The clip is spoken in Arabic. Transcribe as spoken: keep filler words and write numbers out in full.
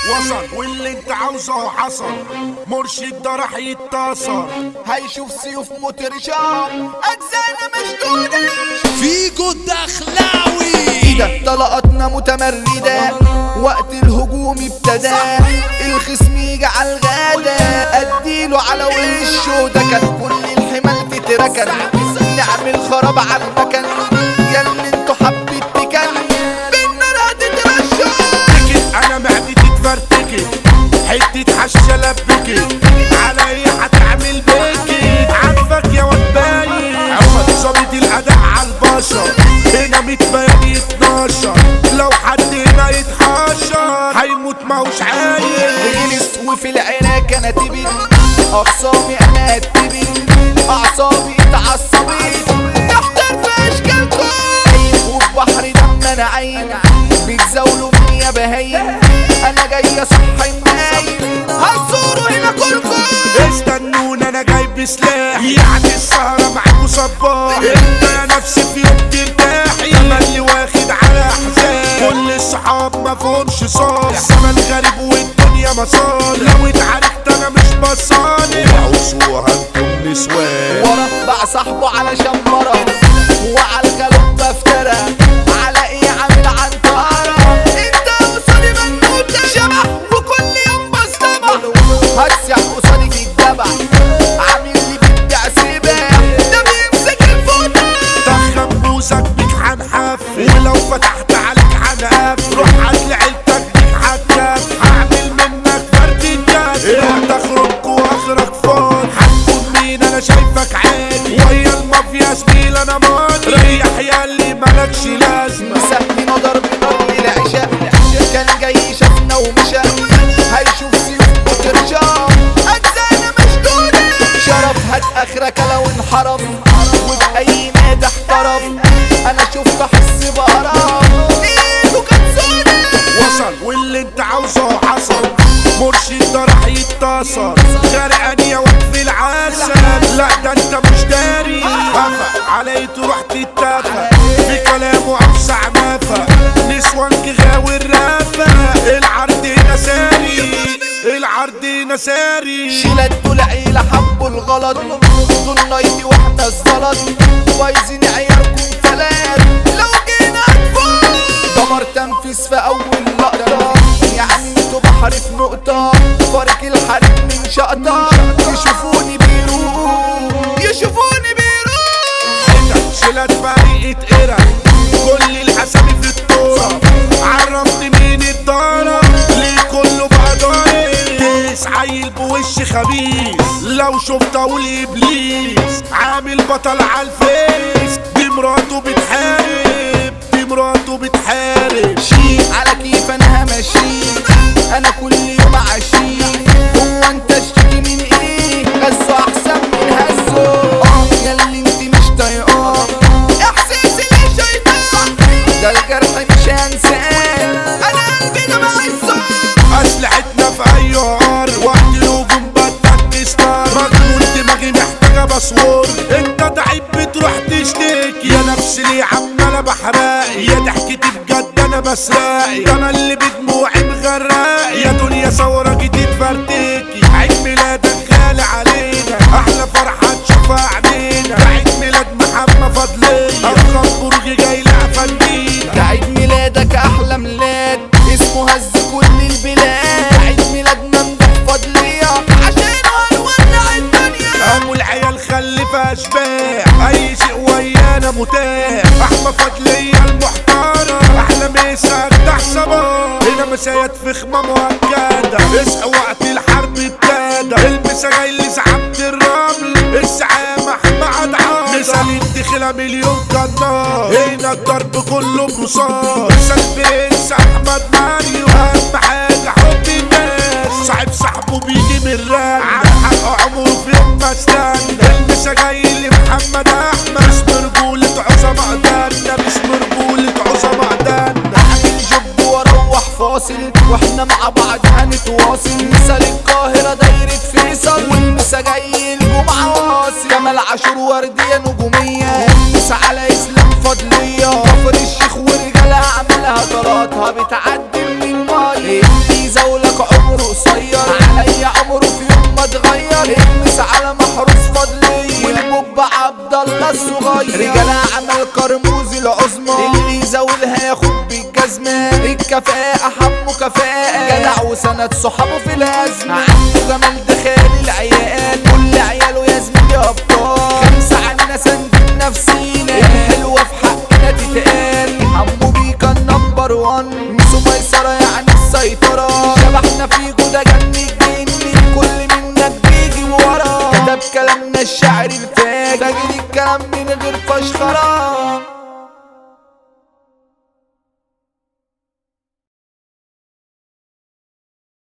وصل واللي انت عاوزه حصل. مرشد ده راح يتصل، هيشوف سيوف موتر شام اجزانا مشدودة. فيجو الدخلاوي ايدك طلقتنا متمردة، وقت الهجوم ابتدى، الخصم يجي على الغادة اديله على وشه. ده كان كل الحمال تتركن، نعمل خراب على المكان. ياللي انتوا حبيت تكن بالنار هتتمشوا. انا معدتي اتفرتكت، حتة حشة لبكت علي هتعمل بيكي. عارفك يا واد باين عمر ظابط الاداء عالبشر، هنا متبين اتناشر. لو حد هنا يتحشر هيموت ماهوش عايل. جلس وفي العراك انا تبت، اخصامي انا هتبت، اعصابي اتعصبت، تحتر في اشكالكم. وفي بحر دم انا عين، بيتزاولوا مني يا بهايم. انا جاي اصحي النايم، هتزوروا هنا كلكم. استنونا انا جايب سلاح، يعني السهرة معاكوا صباح. انت يا نفسي في يوم ترتاحي، اللي واخد على احزان. كل الصحاب ما فهمش صالح، الزمن غريب والدنيا مصالح. لو اتعاركت انا مش بصالح، وعوصوها انتم نسوان. ورا بقى صاحبه على شمرة، وعلى الجلوب بفترة. على ايه عامل عنترة، انت قصادي منوتة شبح وكل يوم بصطبح. هتسع قصادي في الجبع، عامل لي بدي سباح، ده بيمسك الفوطة. دخن بوسك بيك هنحف، ولو فتحت عليك هنقف. روح هات عيلتك بيك هتكف، هعمل منك فرد الجاز. انت اخرج واخرك فاضي، هتكون مين انا شايفك عادي. ويا المافيا زميل انا ماضي، ريح ياللي مالكش لازمة. مسكنا ضرب نار للعشاء، كان جاي شافنا ومشى. هيشوف سيوف وترجام اجزانا مشدودة. شرف هات اخرك لو انحرف، وبأي نادي احترف. انا شفت احس بقرف، ايده كانت سودة. وصل واللي انت عاوزه حصل. مرشد ده راح يتصل، غرقان يا واد في العسل. لا ده انت مش داري، هفا علي تروح تتفق في كلامه اوسع مافا. نسوان غاوي الرافة، العرض هنا ساري، العرض هنا ساري. شيلات دول عيلة حبوا الغلط، دول نايتي واحنا الزلط. بايظين عياركم فلات، لو جينا هتفوت. دمر تنفيذ في اول لقطة، يعني انتوا بحر في نقطة. فارق الحريم من شقطة، يشوفوني بيروح، يشوفوني بيروح. شيلات فريقة قرا، كل الحسابي في التراب. عرفت مين الضرب، ليه كله بقى ضايق. عيل بوش خبيث، لو شفت اقول ابليس. عامل بطل عالفيس، دي مراته بتحارب، دي مراته بتحارب. شيل على كيف انا همشي، انا كل يوم عشي. هو انت اشتكي من ايه، غزه احسن من هزه. ياللي انت مش طايقاه، احساسي ليه شيطان. ده الجرح مش هنساه، انا قلبي ده بعزه. اسلحتنا في اي عار، وقت الهجوم بدك ستار. مجنون دماغي محتاجه باسورد، انت ضعيف بتروح تشتكي. يا نفسي ليه عماله بحرقي، يا ضحكتي بجد انا بسرقي. ده انا اللي بدموعي مغرقي، يا دنيا ثوره جديد فرتكي. عيد ميلادك غالي علينا، احلى فرحه تشوفها عينينا. ده عيد ميلاد محمد فضليه، ارخص برج جاي لعفندينا. ده عيد ميلادك احلى ميلاد، اسمه هز كل البلاد. عيد ميلاد ممدوح فضليه، عشان هنولع الدنيا. قاموا العيال خلف اشباح، اي شيء ويانا متاح. احمد فضليه المحترم، احلى مسا اجدع صباح. هنا مسايات فخمه مؤكده، اصحى وقت الحرب ابتدى. المسا جاي لزعامة الرمل، الزعامة احمد عاد. مثال الدخلة مليون قناص، هنا الضرب كله برصاص. مثال برنس احمد ماريو، اهم حاجه حب الناس. صاحب صاحبه بيجي من الراب، على حق عمره في يوم ما استنى. المسا جاي لمحمد احمد، اسم رجولة عظماء دنا، اسم رجولة عظماء دنا. اعمل جب واروح فاصل، واحنا مع بعض هنتواصل. مثال القاهرة دايرة فيصل، والمسا جاي الجمعة واصل. جمال عاشور وردية نجومية، والمسا على اسلام فضلية. كفر الشيخ ورجالها عملها طلاتها بتعدي من المية. اللي يزولك كرموز العظمى اللي يزاولها ياخد بالجزمة. الكفاءة حمو كفاءة جدع وسند صحابه في الأزمة. عنده جمال دخال العيال كل عياله يا زميلي أبطال. خمسة عنا سند نفسينا الحلوة في حقنا تتقال. حمو بيكا النمبر وان ميسو ميسرة يعني السيطرة. شبحنا في جودة جنة جني كل منك بيجي ورا. كتب كلامنا الشعر الفاجر الكلام من غير فشخرة.